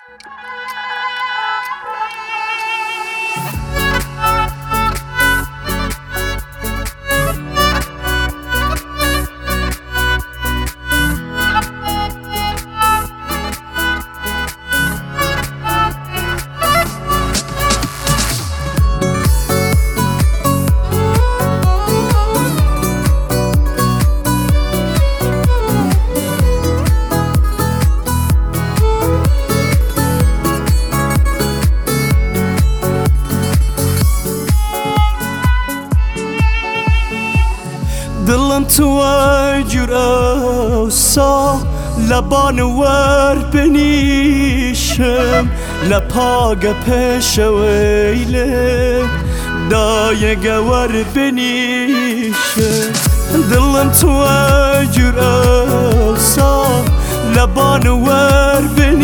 دلم توی جورا سا لبان ور بنیشم لپاگ پیش ویله دای گور بنیشم دلم توی جورا سا لبان ور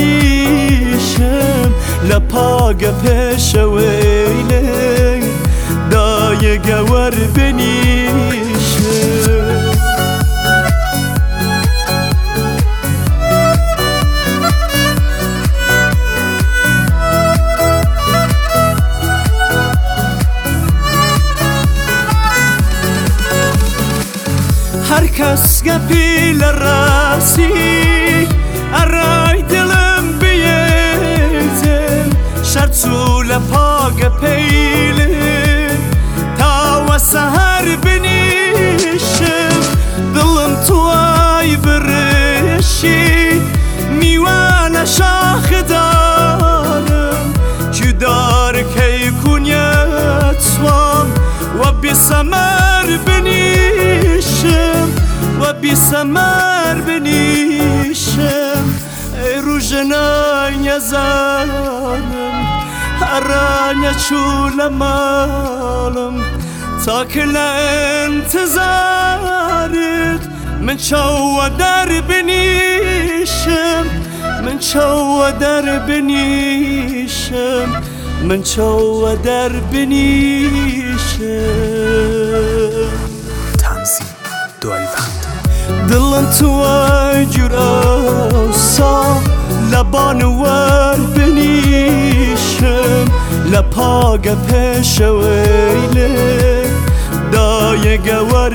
بنیشم لپاگ پیش ویله دای گور بنیشم هر کس گپی لراسی ارای دلم بیزم شرطو لپاگ پیله تا و سهر بنیشم دلم توی برشی میوان شاخ دارم جدار کی کنیت سوام و بی سمر بنیشم و بی سمر بنیشم ای روژنای نزانم هرانیا چولمالم تا که لانتظارت من چو در بنیشم من چو در بنیشم من چو در بنیشم تنظیم دولبند دلم توی جورا سا لبان ور بنیشم لپاگ پیش ویله دای گور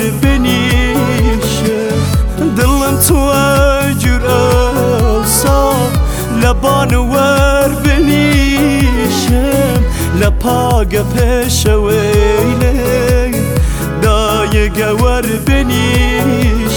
بنیشم دلم توی جورا سا لبان ور بنیشم لپاگ پیش ویله دای گور بنیشم